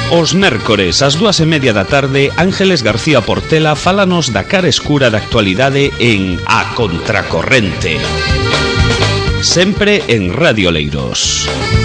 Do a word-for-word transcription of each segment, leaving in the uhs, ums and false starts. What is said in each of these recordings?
Os mércores, ás dúas e media da tarde, Ángeles García Portela fálanos da cara escura da actualidade en A Contracorrente. Sempre en Radio Leiros.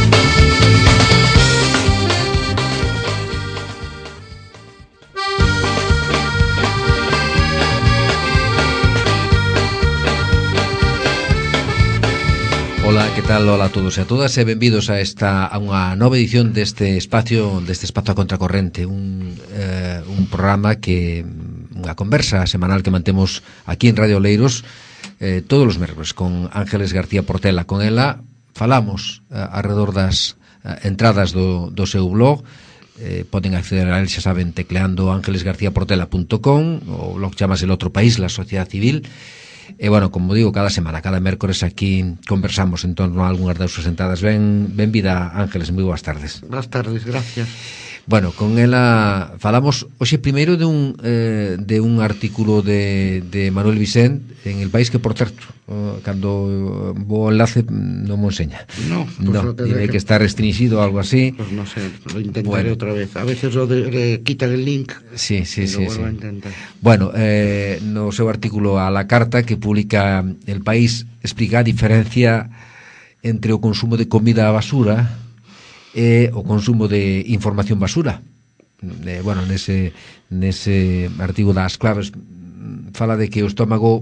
Ola, que tal? Ola a todos e a todas e benvidos a esta a unha nova edición deste espacio deste espazo a Contracorrente, un eh, un programa que unha conversa semanal que mantemos aquí en Radio Leiros eh, todos os mércores con Ángeles García Portela. Con ela falamos eh, alrededor das eh, entradas do, do seu blog. Eh, poden acceder a él, xa saben, tecleando ángeles garcía portela punto com, o blog chamase El Otro País, la Sociedad Civil. E, bueno, como digo, cada semana, cada mércores aquí conversamos en torno a algunhas das súas entradas. Ben, ben vida, Ángeles, moi boas tardes. Boas tardes, gracias. Bueno, con ela falamos hoxe primeiro de un eh, de un artículo de, de Manuel Vicent en El País, que, por certo, oh, cando vou enlace non mo enseña. No, pues no, direi que... que está restringido ou algo así. Pues no sé, lo intentaré bueno. outra vez. A veces lo de, le quitan el link. Sí, sí, y sí, lo sí. vuelvo a intentar. Bueno, eh, no seu artículo a la carta que publica El País, explica a diferencia entre o consumo de comida basura e o consumo de información basura. Eh, bueno, nese, nese artigo das claves fala de que o estómago,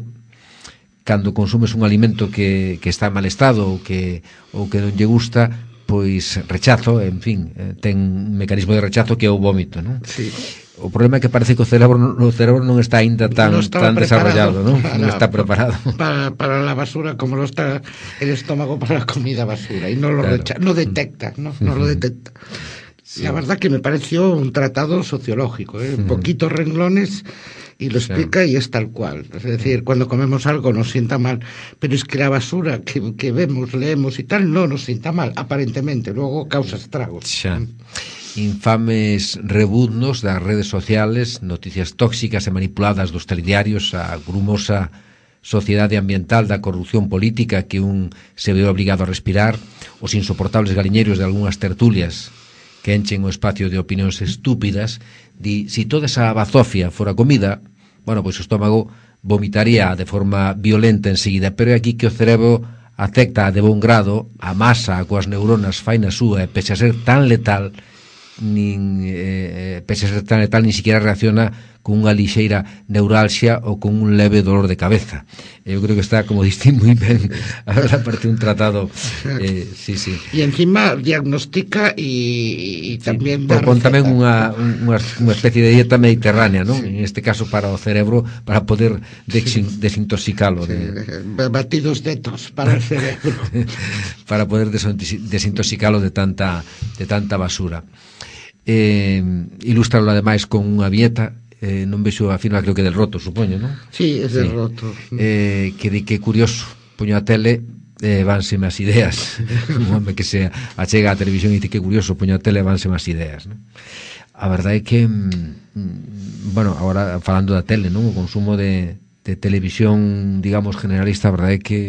cando consumes un alimento que, que está en mal estado ou que, ou que non lle gusta, pois rechazo, en fin, eh, ten un mecanismo de rechazo que é o vómito, non? Sí. O problema é que parece que o cerebro, o cerebro non está ainda tan, no tan desarrollado, non? Para, non está preparado. Para, para la basura, como lo está el estómago para la comida basura. Y no lo claro. recha no detecta, ¿no? No lo detecta. Sí. La verdad que me pareció un tratado sociológico, ¿eh? Uh-huh. Poquitos renglones y lo explica, sí. Y es tal cual. Es decir, cuando comemos algo nos sienta mal, pero es que la basura que, que vemos, leemos y tal, no nos sienta mal, aparentemente. Luego causa estragos. Xa. Infames rebuznos das redes sociales, noticias tóxicas e manipuladas dos telediarios, a grumosa sociedade ambiental da corrupción política que un se ve obrigado a respirar, os insoportables galiñeiros de algunhas tertulias que enchen o espacio de opinións estúpidas. Di, si toda esa bazofia fora comida, bueno, pois o estómago vomitaría de forma violenta enseguida, pero é aquí que o cerebro acepta de bon grado, a masa coas neuronas fai na súa e pese a ser tan letal, nin eh, pese a ser tan letal, ni siquiera reacciona con unha lixeira neuralxia ou con un leve dolor de cabeza. Eu creo que está, como distín moi ben, a ver, aparte un tratado, eh, sí, sí. Y encima diagnostica y, y tamén... Sí, propón tamén unha, unha, unha especie de dieta mediterránea, non? Sí. En este caso para o cerebro, para poder desin, sí. desintoxicalo. Sí. De... Batidos detos para el cerebro. Para poder desintoxicalo de tanta, de tanta basura. Eh, ilustralo ademais con unha vieta, eh, non vexo a firma, creo que del Roto, supoño, non? Sí, es del sí. Roto. Eh, que di que curioso, poño a tele, eh, vánseme as ideas. Un home que se achega a televisión e dice que curioso, poño a tele, vánseme as ideas, non? A verdade é que, mm, bueno, agora falando da tele, non? O consumo de, de televisión, digamos, generalista, a verdade é que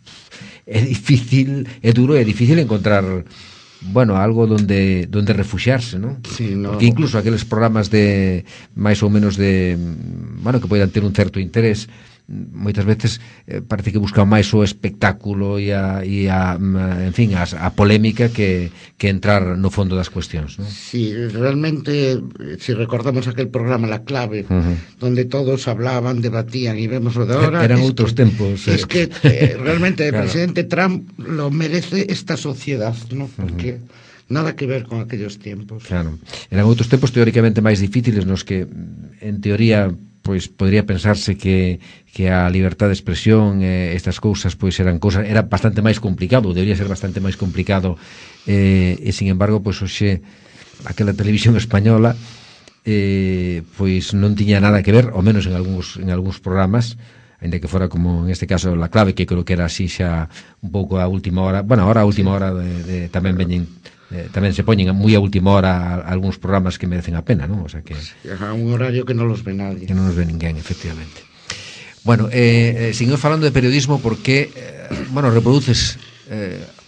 é difícil, é duro, é difícil encontrar... bueno, algo donde donde refuxiarse, ¿no? Sí, no. Porque incluso aqueles programas de máis ou menos de, bueno, que poidan ter un certo interés, moitas veces eh, parece que buscan máis o espectáculo e a, e a en fin, a, a polémica que, que entrar no fondo das cuestións, ¿no? Sí, realmente, si recordamos aquel programa La Clave, uh-huh. donde todos hablaban, debatían y vemos lo de ahora... Eran outros que, tempos. Es eh. que eh, realmente el claro. presidente Trump lo merece esta sociedad, ¿no? Porque... Uh-huh. Nada que ver con aquellos tiempos. Claro. Eran outros tempos teóricamente máis difíciles nos que, en teoría, pois podría pensarse que, que a libertad de expresión e eh, estas cousas pois eran cousas, era bastante máis complicado, debería ser bastante máis complicado, eh, e sin embargo, pois hoxe aquela televisión española eh, pois non tiña nada que ver, ao menos en algúns, en algúns programas, ainda que fora como en este caso La Clave, que creo que era así xa un pouco a última hora, bueno, ahora a última hora de, de, tamén veñen eh, tamén se poñen moi a última hora algúns programas que merecen a pena, non? O sea que a un horario que non los ve nadie. Que non nos ve ninguén, efectivamente. Bueno, eh, eh, seguimos falando de periodismo porque, eh, bueno, reproduces eh,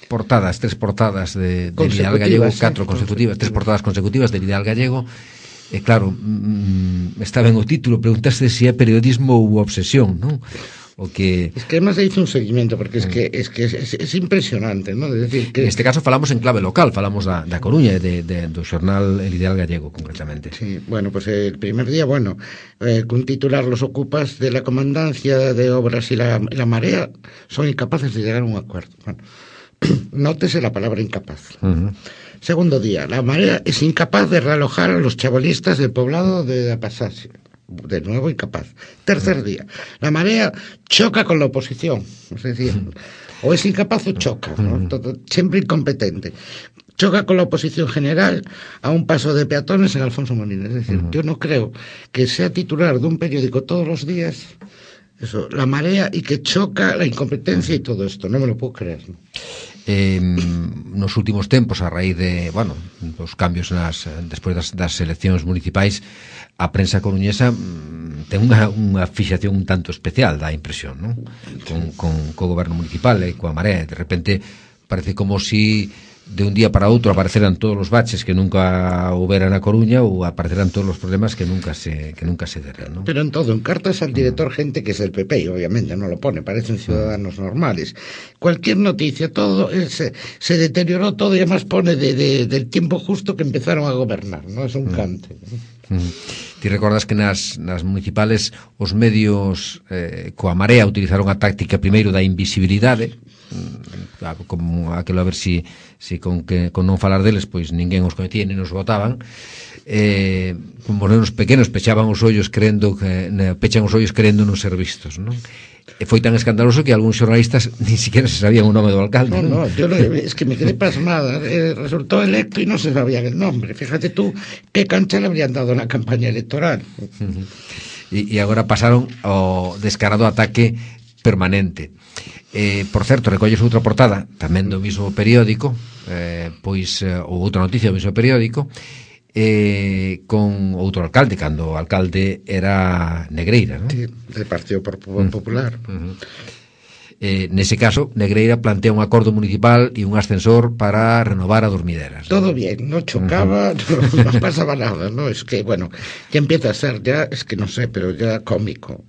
portadas, tres portadas de, de Vidal Gallego, catro consecutivas, tres portadas consecutivas de Vidal Gallego. E claro, mm, está ben o título, preguntaste se é periodismo ou obsesión, non? O que... Es que además se hizo un seguimiento, porque es que es, que es, es, es impresionante, ¿no? Es decir, que... En este caso falamos en clave local, falamos da, da Coruña, de, de, do xornal El Ideal Gallego, concretamente. Sí, bueno, pues el primer día, bueno, eh, con titular, los ocupas de la Comandancia de Obras y la, la Marea son incapaces de llegar a un acuerdo. Bueno, nótese la palabra incapaz. Uh-huh. Segundo día, la Marea es incapaz de realojar a los chabolistas del poblado de Apasasi. De nuevo incapaz. Tercer día, la Marea choca con la oposición. Es decir, o es incapaz o choca, ¿no? Todo, siempre incompetente. Choca con la oposición general a un paso de peatones en Alfonso Molina. Es decir, yo no creo que sea titular de un periódico todos los días eso, la Marea, y que choca la incompetencia y todo esto. No me lo puedo creer, ¿no? Eh, nos últimos tempos, a raíz de, bueno, dos cambios nas, despois das, das eleccións municipais, a prensa coruñesa mm, ten unha, unha fixación un tanto especial, dá a impresión, non? Con, con, co goberno municipal e coa Marea. De repente parece como si de un día para outro apareceran todos os baches que nunca houbera na Coruña, ou apareceran todos os problemas que nunca se que nunca se deran, ¿no? Pero en todo, en cartas al director, gente que es del P P, y obviamente no lo pone, parecen ciudadanos normales. Cualquier noticia, todo es, se, se deterioró todo, y además pone de, de, del tiempo justo que empezaron a gobernar, ¿no? Es un cante. Ti recordas que nas, nas municipales os medios eh, coa Marea utilizaron a táctica primeiro da invisibilidade, como aquilo a ver si, si con, que, con non falar deles pois ninguén os coñecía nem nos votaban, eh, como nenos pequenos pechaban os ollos crendo que, ne, pechan os ollos crendo non ser vistos, non? E foi tan escandaloso que algúns xornalistas ni siquiera se sabían o nome do alcalde. No, no, yo lo, es que me quedé pasmada. Eh, resultó electo y no se sabía el nombre. Fíjate tú qué cancha le habrían dado na campaña electoral. Uh-huh. E, e agora pasaron ao descarado ataque permanente. Eh, por certo, recolles outra portada tamén do mismo periódico, eh, pois eh, ou outra noticia do mismo periódico, eh, con outro alcalde, cando o alcalde era Negreira, non? Sí, del Partido Popular. Uh-huh. Eh, nese caso, Negreira plantea un acordo municipal e un ascensor para renovar a dormideras. Todo bien, no chocaba, uh-huh. no, no pasaba nada, ¿no? Es que, bueno, ya empieza a ser, ya, es que no sé, pero ya cómico.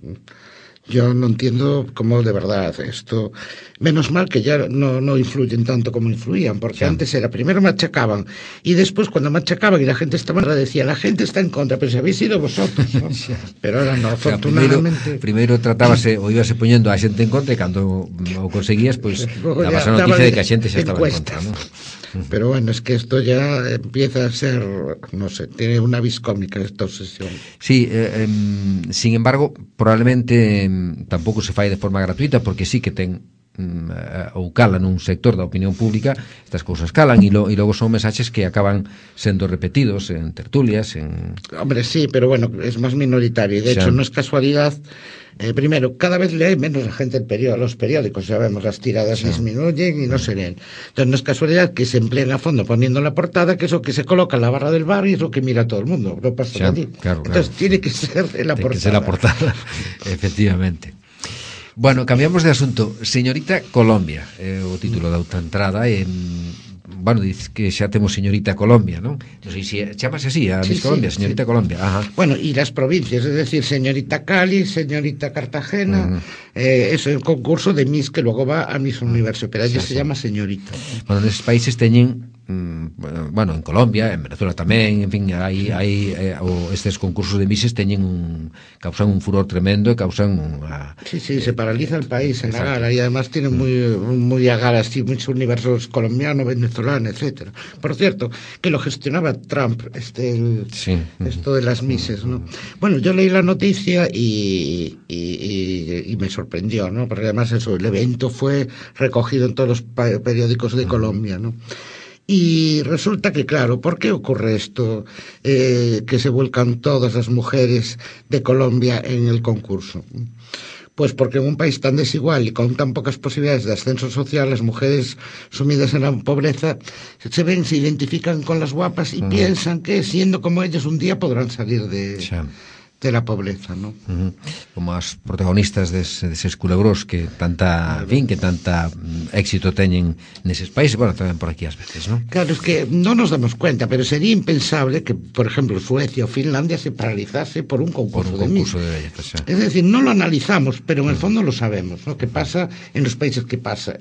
Yo no entiendo cómo de verdad esto... Menos mal que ya no, no influyen tanto como influían, porque sí. Antes era, primero machacaban, y después cuando machacaban y la gente estaba en decía, la gente está en contra, pero si habéis sido vosotros, ¿no? Sí. Pero ahora no, afortunadamente... Primeiro, primeiro tratábase, o ibase poñendo a xente en contra, e cando o conseguías, pois, pues, dabas a noticia de que a xente xa estaba en contra, ¿no? Pero bueno, es que esto ya empieza a ser, no sé, tiene una vis cómica esta obsesión. Sí, eh, eh, sin embargo, probablemente eh, tampouco se fai de forma gratuita, porque sí que ten eh, ou calan un sector da opinión pública, estas cousas calan, e, lo, e logo son mensaxes que acaban sendo repetidos en tertulias, en... Hombre, sí, pero bueno, es más minoritario, de hecho no es casualidad. Eh, primero, cada vez lee menos la gente el periódico, los periódicos, ya vemos, las tiradas sí. disminuyen y no se leen. Entonces no es casualidad que se empleen a fondo poniendo la portada, que es lo que se coloca en la barra del bar y es lo que mira todo el mundo, no pasa sí, allí. Claro, Entonces claro. tiene que ser en la tiene portada. Que ser la portada, efectivamente. Bueno, cambiamos de asunto. Señorita Colombia, eh, o título da outra entrada, e, bueno, dice que xa temos Señorita Colombia, non? Non sei se chamase así, a sí, Miss Colombia, sí, Señorita sí. Colombia. Ajá. Bueno, y las provincias, es decir, Señorita Cali, Señorita Cartagena, uh-huh. eh, es el concurso de Miss que luego va a Miss Universo, pero allí sí, se sí. llama Señorita. Bueno, neses países teñen, bueno, en Colombia, en Venezuela tamén, en fin, hai, hai eh, o, estes concursos de Misses teñen un, causan un furor tremendo e causan unha... Sí, sí, eh, se paraliza el país en exacto. la gala, y además tienen muy, muy a gala, así, muchos universos colombiano, venezolano, etcétera. Por cierto, que lo gestionaba Trump, este, el, sí. esto de las Misses, ¿no? Bueno, yo leí la noticia y, y, y, y me sorprendió, ¿no? Porque además eso, el evento fue recogido en todos los periódicos de Colombia, ¿no? Y resulta que, claro, ¿por qué ocurre esto? Eh, que se vuelcan todas las mujeres de Colombia en el concurso. Pues porque en un país tan desigual y con tan pocas posibilidades de ascenso social, las mujeres sumidas en la pobreza se ven, se identifican con las guapas y uh-huh. piensan que siendo como ellas un día podrán salir de... Sí. de la pobreza, ¿no? Uh-huh. Como as protagonistas des, deses culebros que tanta, claro. fin, que tanta mm, éxito teñen neses países, bueno, tamén por aquí ás veces, ¿no? Claro, es que non nos damos cuenta, pero sería impensable que, por ejemplo, Suecia o Finlandia se paralizase por un concurso, por un concurso de, de belleza, sí. Es decir, no lo analizamos, pero en el fondo lo sabemos, ¿no? Que pasa en los países que pasa.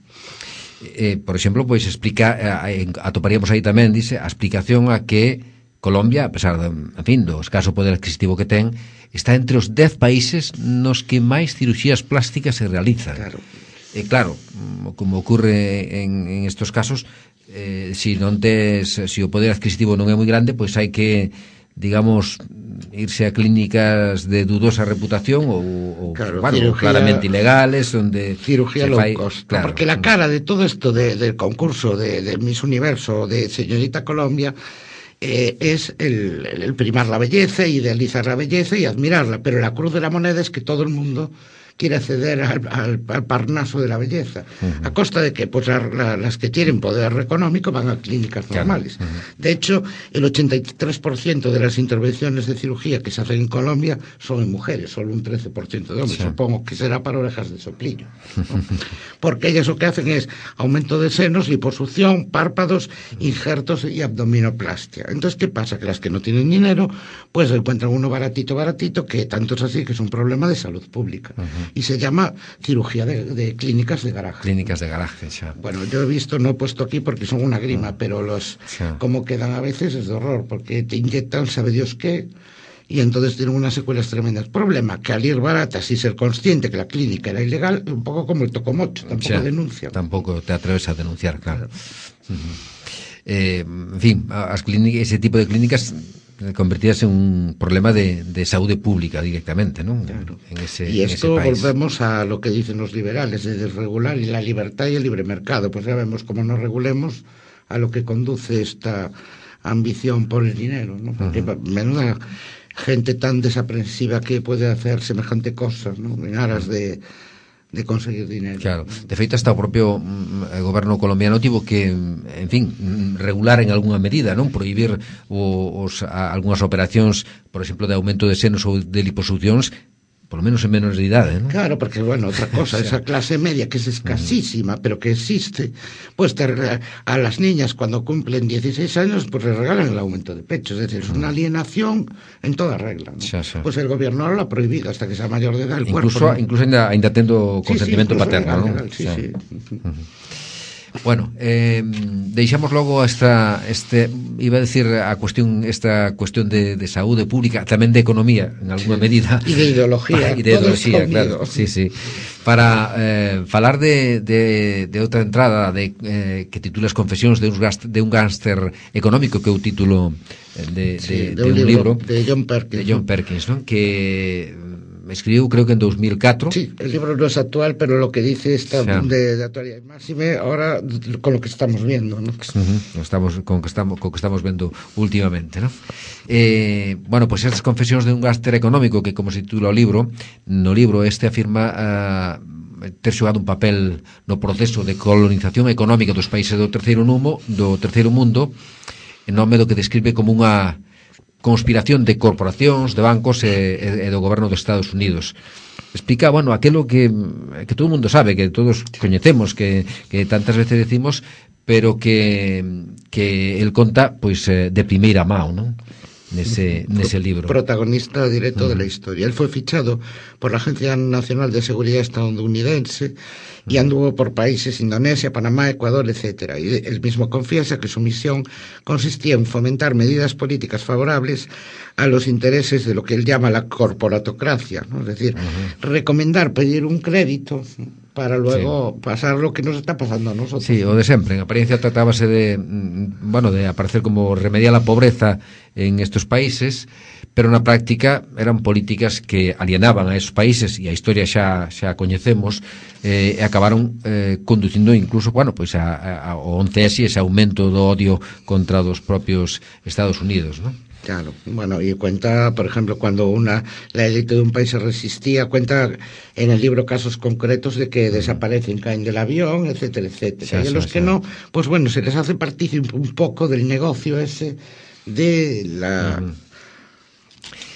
Eh, por exemplo, pois explica, eh, atoparíamos aí tamén, dice, a explicación a que Colombia, a pesar de, en fin, do escaso poder adquisitivo que ten, está entre os dez países nos que máis cirurxías plásticas se realizan. Claro. E claro, como ocurre en, en estos casos, eh, si non tes, si o poder adquisitivo non é moi grande, pois hai que, digamos, irse a clínicas de dudosa reputación ou, ou claro, bueno, cirugía, claramente ilegales, onde cirugía low fai, cost, claro, porque la cara de todo esto de, del concurso de, de Miss Universo de Señorita Colombia Eh, es el, el primar la belleza, idealizar la belleza y admirarla, pero la cruz de la moneda es que todo el mundo quiere acceder al, al, al parnaso de la belleza. Uh-huh. ¿A costa de que? Pues la, la, las que tienen poder económico van a clínicas normales. Claro. Uh-huh. De hecho, el ochenta y tres por ciento de las intervenciones de cirugía que se hacen en Colombia son en mujeres, solo un trece por ciento de hombres. Sí. Supongo que será para orejas de soplillo, ¿no? Porque ellas lo que hacen es aumento de senos, liposucción, párpados, injertos y abdominoplastia. Entonces, ¿qué pasa? Que las que no tienen dinero, pues encuentran uno baratito, baratito, que tanto es así que es un problema de salud pública. Uh-huh. Y se llama cirugía de, de clínicas de garaje. Clínicas de garaje, xa. Bueno, yo he visto, no he puesto aquí porque son una grima, uh-huh. pero los xa. Como quedan a veces es de horror, porque te inyectan sabe Dios qué, y entonces tienen unas secuelas tremendas. Problema, que al ir baratas y ser consciente que la clínica era ilegal, un poco como el tocomocho, tampoco xa, denuncia. Tampoco te atreves a denunciar, claro. Uh-huh. Eh, en fin, as clínicas, ese tipo de clínicas convertirse en un problema de, de saúde pública directamente, ¿no? Claro. En ese, y esto en ese país. Volvemos a lo que dicen los liberales, de desregular y la libertad y el libre mercado. Pues ya vemos cómo nos regulemos a lo que conduce esta ambición por el dinero, ¿no? Porque uh-huh. menuda gente tan desaprensiva que puede hacer semejante cosas, ¿no? En aras de de conseguir dinero. Claro, de feito hasta o propio mm, goberno colombiano tivo que, en fin, regular en algunha medida, non? Prohibir o, os, a, algunhas operacións, por exemplo, de aumento de senos ou de liposuccións, por lo menos en menores de idade, ¿no? Claro, porque, bueno, otra cosa, esa clase media que es escasísima, pero que existe, pues te, a las niñas cuando cumplen dieciséis años, pues les regalan el aumento de pecho, es decir, es una alienación en toda regla, ¿no? Sí, sí. Pues el gobierno ahora lo ha prohibido hasta que sea mayor de edad el incluso, cuerpo, ¿no? Incluso ainda, ainda tendo consentimiento sí, sí, paterno, legal, ¿no? Sí, sí. sí. Uh-huh. Bueno, eh, deixamos logo esta, este, iba a decir a cuestión, esta cuestión de, de saúde pública, tamén de economía, en alguna sí. medida. E de ideología. E de ideología, claro. Sí, sí. Para eh, falar de, de, de outra entrada de, eh, que titula As confesións de un, gast, de un gánster económico, que é o título de, de, sí, de, de un, un libro, libro de John Perkins, de John Perkins, ¿no? Que escribiu creo que en dos mil catro. Sí, el libro no es actual, pero lo que dice está sí. de, de actualidad máxime ahora con lo que estamos viendo, ¿no? Uh-huh. Estamos, con, que estamos, con que estamos vendo últimamente, ¿no? Eh, bueno, pues estas confesións de un gáster económico, que como se titula o libro, no libro este afirma uh, ter xogado un papel no proceso de colonización económica dos países do terceiro mundo, do terceiro mundo, en nome do que describe como unha conspiración de corporacións, de bancos e, e do goberno dos Estados Unidos. Explica, bueno, aquilo que, que todo o mundo sabe, que todos coñecemos, que, que tantas veces decimos, pero que, que el conta, pois, eh, de primeira mão, non? Nese, nese libro. Protagonista directo uh-huh. de la historia. Él fue fichado por la Agencia Nacional de Seguridad estadounidense y anduvo por países Indonesia, Panamá, Ecuador, etcétera. Y él mismo confiesa que su misión consistía en fomentar medidas políticas favorables a los intereses de lo que él llama la corporatocracia, ¿no? Es decir, uh-huh. recomendar pedir un crédito para luego sí. pasar lo que nos está pasando a nosotros. Sí, o de sempre. En apariencia tratábase de, bueno, de aparecer como remediar la pobreza en estos países, pero na práctica eran políticas que alienaban a esos países, e a historia xa xa coñecemos, eh, e acabaron eh, conducindo incluso, bueno, pois a, a, a once S, ese aumento do odio contra dos propios Estados Unidos, ¿no? Claro, bueno, y cuenta, por ejemplo, cuando una la élite de un país se resistía, cuenta en el libro casos concretos de que desaparecen, caen del avión, etcétera, etcétera. Sí, y a los sí, que sí. no, pues bueno, se les hace partícipe un poco del negocio ese de la... Uh-huh.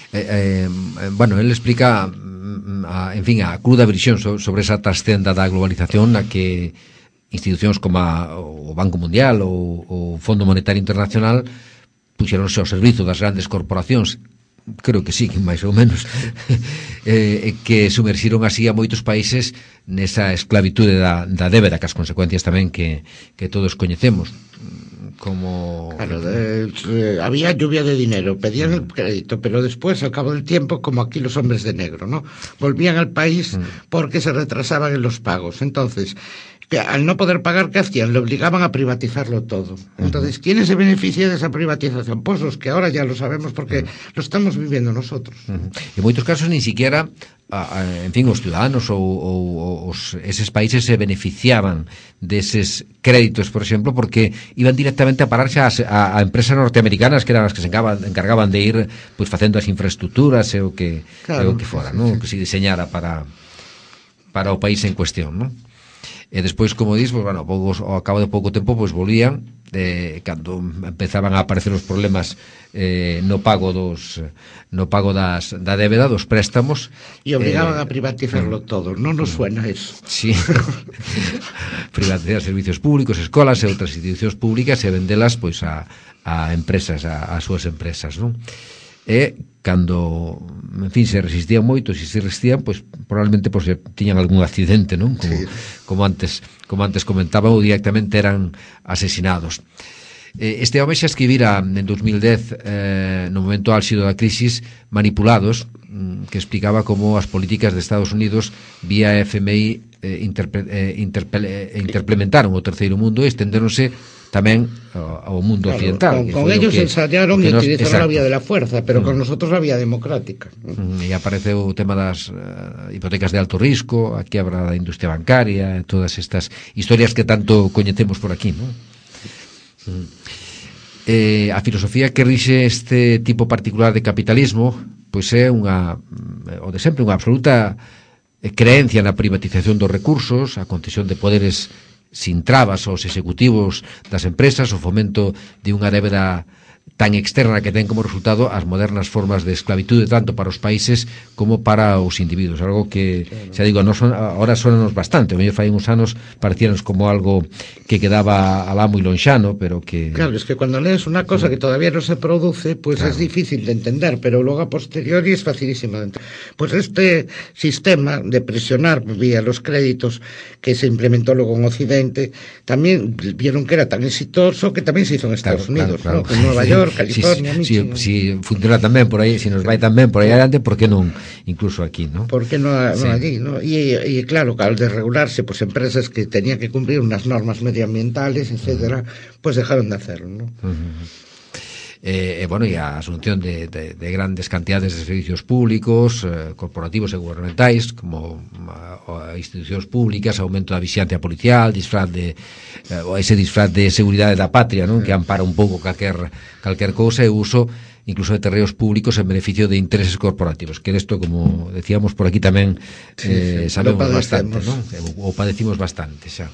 eh, eh, bueno, ele explica a, en fin, a cruda visión sobre esa trascenda da globalización na que institucións como a, o Banco Mundial ou o Fondo Monetario Internacional puxeronse ao servizo das grandes corporacións, creo que sí, que máis ou menos, eh, que sumerxiron así a moitos países nesa esclavitude da, da débeda, que as consecuencias tamén que, que todos coñecemos. Como... Claro, de, de, había lluvia de dinero, pedían el crédito, pero después, al cabo del tiempo, como aquí los hombres de negro, ¿no? Volvían al país porque se retrasaban en los pagos. Entonces, que al no poder pagar, ¿qué hacían? Le obligaban a privatizarlo todo. Entonces, ¿quiénes se benefician de esa privatización? Pues los que ahora ya lo sabemos porque lo estamos viviendo nosotros. En moitos casos, ni siquiera... A, a, en fin, os ciudadanos ou, ou os, eses países se beneficiaban deses créditos, por exemplo, porque iban directamente a pararse a, a, a empresas norteamericanas que eran as que se encargaban, encargaban de ir pois, facendo as infraestructuras e o que, claro, e o que fora, ¿no? Que se diseñara para, para o país en cuestión, ¿no? E despois, como dis, pues, bueno, poucos, ao cabo de pouco tempo, pois volvían, eh, cando empezaban a aparecer os problemas eh, no pago dos no pago das, da débeda, dos préstamos, e obligaban eh, a privatizarlo eh, todo. Non nos suena eso. Sí. Privatizar servicios públicos, escolas e outras institucións públicas e vendelas pois a, a empresas, a, a súas empresas, non? E cando, en fin, se resistían moito, se se resistían, pois probablemente pois, tiñan algún accidente, non? Como, sí. como antes como antes comentaba, ou directamente eran asesinados. Este home xa escribira en dos mil dez, eh, no momento álxido da crisis, Manipulados, que explicaba como as políticas de Estados Unidos vía F M I eh, interpre, eh, interpele, eh, interplementaron o terceiro mundo e estendéronse tamén ao mundo claro, occidental. Con, con ellos que, ensayaron e utilizaron a vía de la fuerza, pero mm. con nosotros a vía democrática. Mm, e apareceu o tema das uh, hipotecas de alto risco, a quiebra da industria bancaria, todas estas historias que tanto coñecemos por aquí, non? Mm. Eh, a filosofía que rixe este tipo particular de capitalismo pois é unha, o de sempre, unha absoluta creencia na privatización dos recursos, a concesión de poderes sin trabas aos executivos das empresas, o fomento de unha débeda tan externa que ten como resultado as modernas formas de esclavitude tanto para os países como para os individuos, algo que, xa digo, non son, ahora sonanos bastante, o mellor fai uns anos parecíanos como algo que quedaba alá moi lonxano, pero que... Claro, es que cuando lees unha cosa que todavía non se produce, pues claro, es difícil de entender, pero logo a posteriori es facilísimo de entender. Pues este sistema de presionar vía los créditos que se implementó luego en Occidente, también vieron que era tan exitoso que también se hizo en Estados claro, Unidos, claro, claro. ¿no? En Nueva York, California, si, si, si funciona tamén por aí, si nos vai tamén por aí adiante, por que non incluso aquí, ¿no? Por que non, sí. non allí, ¿no? Y, y claro, al desregularse, pues empresas que tenían que cumplir unas normas medioambientales, etcétera, uh-huh. pues dejaron de hacerlo, ¿no? Uh-huh. Eh, eh, bueno, e a asunción de, de, de grandes cantidades de servicios públicos, eh, corporativos e gubernamentais, como a, a institucións públicas, aumento da vixiancia policial, disfraz de eh, ese disfraz de seguridade da patria, non? Que ampara un pouco calquer, calquer cousa e uso incluso de terreos públicos en beneficio de intereses corporativos, que desto, como decíamos por aquí tamén, eh, sí, sí, sabemos bastante, non? O padecimos bastante, xa.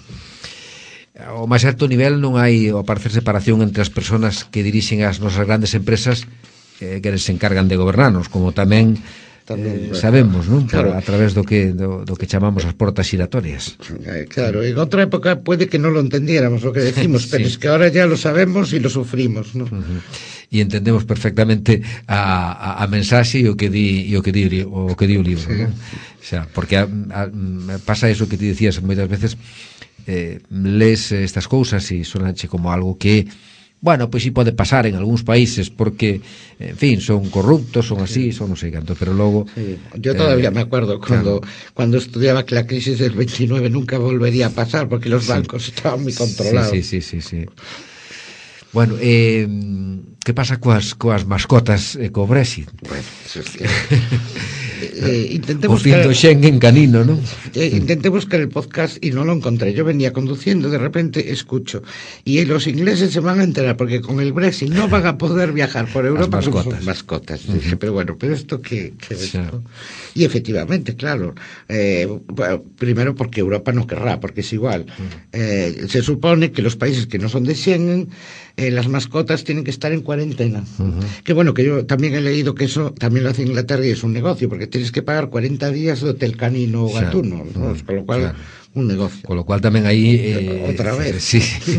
Ao máis alto nivel non hai, ao parecer, separación entre as persoas que dirixen as nosas grandes empresas eh, que se encargan de gobernarnos, como tamén eh, sabemos, non? Por, claro, a través do que do, do que chamamos as portas giratorias. Claro, en outra época puede que non lo entendiéramos o que decimos, sí, pero es que ahora ya lo sabemos e lo sufrimos, ¿no? Uh-huh. E entendemos perfectamente a, a, a mensaxe e o que di e o que di o que di o libro, sí, non? O sea, porque a, a, pasa eso que ti decías moitas veces. Eh, lees estas cousas e sonache como algo que, bueno, pois si pode pasar en algúns países porque, en fin, son corruptos, son así, son non sei canto, pero logo... Sí. Yo todavía eh, me acuerdo cuando, claro, cuando estudiaba que la crisis del veintinueve nunca volvería a pasar porque los bancos sí. estaban moi controlados. Sí, sí, sí, sí, sí. Bueno, eh, que pasa coas, coas mascotas e co Brexit? Bueno, eso es que... eh, intenté o fin buscar, do Schengen canino, ¿no? Eh, intenté buscar el podcast y no lo encontré. Yo venía conduciendo, de repente escucho, y los ingleses se van a enterar porque con el Brexit no van a poder viajar por Europa con sus mascotas. Uh-huh. Dije, pero bueno, pero esto qué, qué es esto. Y efectivamente, claro, eh, bueno, primero porque Europa no querrá, porque es igual. Uh-huh. Eh, se supone que los países que no son de Schengen, eh, las mascotas tienen que estar en cuarentena. Uh-huh. Que bueno, que yo también he leído que eso también lo hace Inglaterra y es un negocio, porque tienes que pagar cuarenta días de hotel canino o gatuno, ¿no? Uh-huh. Con lo cual, claro, un negocio. Con lo cual también ahí... Eh, Otra vez. Eh, sí.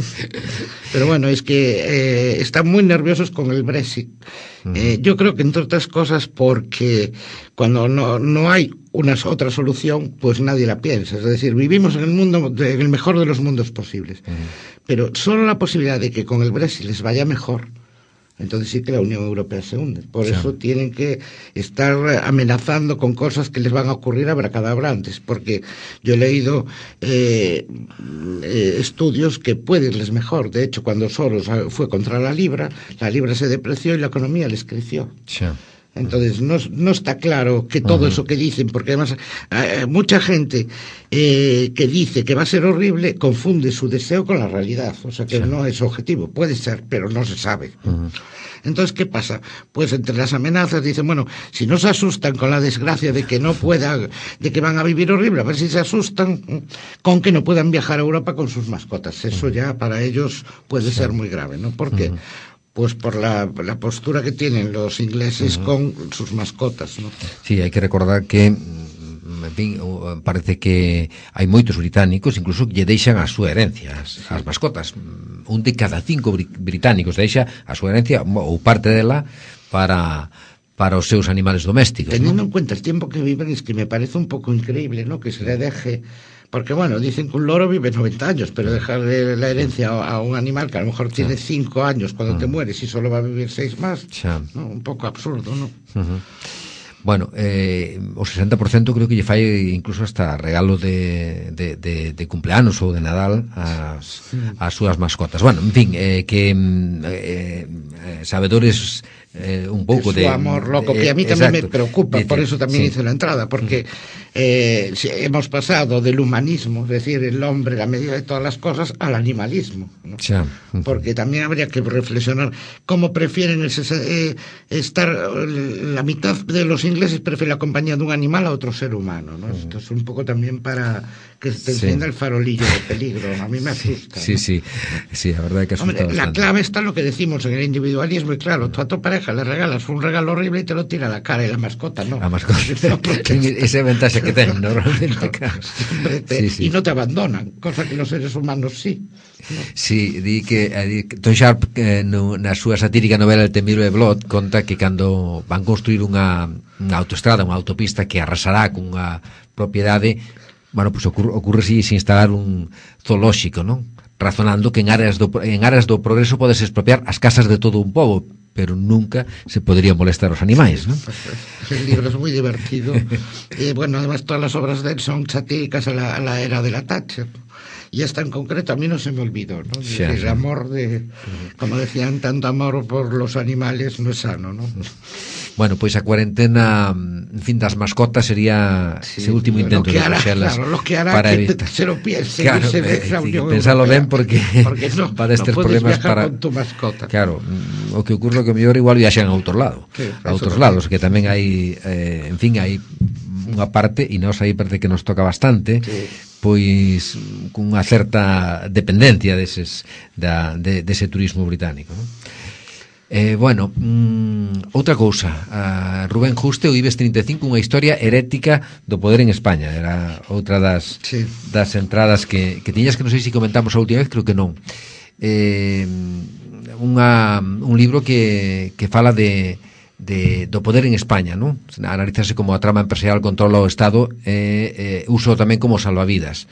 Pero bueno, es que eh, están muy nerviosos con el Brexit. Uh-huh. Eh, yo creo que entre otras cosas porque cuando no, no hay una otra solución, pues nadie la piensa. Es decir, vivimos en el mundo, en el mejor de los mundos posibles. Uh-huh. Pero solo la posibilidad de que con el Brexit les vaya mejor, entonces sí que la Unión Europea se hunde. Por sí. eso tienen que estar amenazando con cosas que les van a ocurrir abracadabrantes, porque yo he leído eh, eh, estudios que puede irles mejor. De hecho, cuando Soros fue contra la libra, la libra se depreció y la economía les creció. Sí. Entonces no, no está claro que todo uh-huh. eso que dicen, porque además eh, mucha gente eh, que dice que va a ser horrible confunde su deseo con la realidad, o sea que sí. no es objetivo, puede ser, pero no se sabe. Uh-huh. Entonces, ¿qué pasa? Pues entre las amenazas dicen, bueno, si no se asustan con la desgracia de que no puedan, de que van a vivir horrible, a ver si se asustan con que no puedan viajar a Europa con sus mascotas. Eso uh-huh. ya para ellos puede sí. ser muy grave, ¿no? ¿Por qué? Uh-huh. Pues por la, la postura que tienen los ingleses uh-huh. con sus mascotas, ¿no? Sí, hai que recordar que en fin, parece que hai moitos británicos incluso que lle deixan a súa herencia as, sí. as mascotas. Un de cada cinco británicos deixa a súa herencia ou parte dela para para os seus animales domésticos. Teniendo ¿no? en cuenta el tiempo que viven, es que me parece un poco increíble, ¿no? Que se le deje... Porque, bueno, dicen que un loro vive noventa años, pero dejarle la herencia a un animal que a lo mejor tiene cinco años cuando uh-huh. te mueres y solo va a vivir seis más, ¿no? Un poco absurdo, ¿no? Uh-huh. Bueno, eh, o sesenta por ciento creo que lle fai incluso hasta regalo de, de, de, de cumpleanos ou de Nadal as, as súas mascotas. Bueno, en fin, eh, que eh, sabedores... Eh, un pouco de su amor loco, que a mí también exacto. me preocupa, Dice, por eso también sí. hice la entrada, porque eh, hemos pasado del humanismo, es decir, el hombre, la medida de todas las cosas, al animalismo, ¿no? Sí. Porque también habría que reflexionar cómo prefieren ese, eh, estar, la mitad de los ingleses prefieren la compañía de un animal a otro ser humano, ¿no? Uh-huh. Esto es un poco también para que se te encienda sí. el farolillo de peligro, a mí me asusta. Sí, ¿no? sí, sí, la verdad es que asusta. Hombre, la clave está en lo que decimos en el individualismo, y claro, tú a tu pareja le regalas un regalo horrible y te lo tira a la cara, y la mascota no. La mascota. No, esa ventaja que tienen normalmente, claro. Te, sí, sí. Y no te abandonan, cosa que los seres humanos sí. No. Sí, di que di, Tom Sharp eh, no, na súa satírica novela El temible Blood conta que cando van construir unha, unha autoestrada, unha autopista que arrasará cunha propiedade, bueno, pues ocurre, ocurre si se instalar un zoolóxico, non? Razonando que en áreas do, en áreas do progreso podes expropiar as casas de todo un pobo, pero nunca se podría molestar os animais, ¿no? El libro es muy divertido. Y bueno, además todas las obras de él son satíricas a la, a la era de la Thatcher. Y esta en concreto a mí no se me olvidó, ¿no? Sí, el sí. amor de, como decían, tanto amor por los animales no es sano, ¿no? Bueno, pois pues a cuarentena, en fin, das mascotas sería sí, ese último intento de coxelas. Claro, lo que hará para que evitar. se lo piense, claro, se eh, pensalo ben porque, porque no, para estes no problemas para con tu mascota. Claro, o que ocurre que mellor igual viaxan a outro lado, sí, a outros lados, que tamén hai, eh, en fin, hai unha parte, e nos aí parece que nos toca bastante, sí. pois cunha certa dependencia deses, da, de, dese turismo británico, non? Eh, bueno, mm, outra cousa, a Rubén Juste, o IBEX trinta e cinco, unha historia herética do poder en España, era outra das sí. das entradas que, que tiñas, que non sei se comentamos a última vez, creo que non. Eh, unha, un libro que, que fala de, de do poder en España, non? Analízase como a trama empresarial controla o Estado e eh, eh, uso tamén como salvavidas.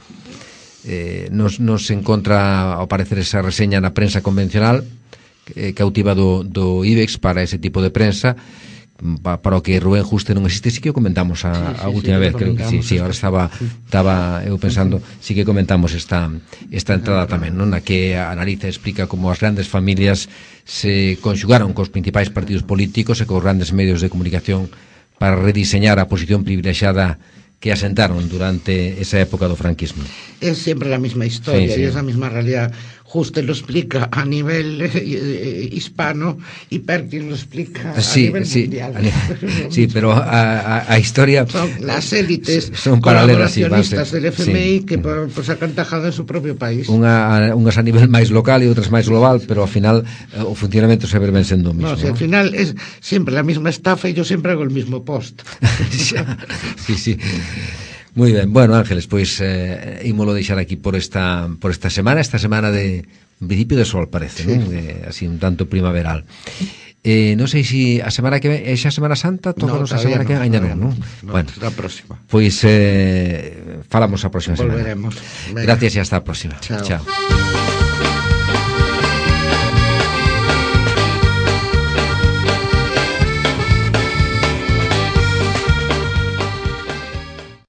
Eh, nos, nos encontra ao parecer esa reseña na prensa convencional, eh, cautiva do, do IBEX para ese tipo de prensa, pa, para o que Rubén Juste non existe. Sí que o comentamos a, sí, sí, a última sí, vez, creo que sí, sí, ahora estaba estaba eu pensando, sí que comentamos esta esta entrada tamén, non? Na que analiza e explica como as grandes familias se conxugaron cos principais partidos políticos e cos grandes medios de comunicación para rediseñar a posición privilexiada que asentaron durante esa época do franquismo. Es siempre la misma historia, sí, sí. Y es la misma realidad. Juste lo explica a nivel eh, hispano y Perkin lo explica sí, a nivel sí, mundial. A, sí, pero a, a, a historia... Son las élites son paralelas, colaboracionistas sí, del F M I, sí, que pues, pues sacan tajada en su propio país. Unha, unhas a nivel máis local e outras máis global, pero ao final o funcionamento se ven sendo o mismo. No, si ¿no? Al final es siempre la misma estafa y yo siempre hago el mismo post. Sí, sí. Muy ben, bueno, Ángeles, pois eh, ímolo deixar aquí por esta por esta semana, esta semana de en principio de sol parece, sí. Non? De, así un tanto primaveral. Eh, non sei se a semana que ven, é xa Semana Santa, tocanos no, a semana no, que ven, ainda non, non? No, bueno, la próxima. Pois eh, falamos a próxima Volveremos. semana. Volveremos. Gracias e hasta a próxima. Chao. Chao.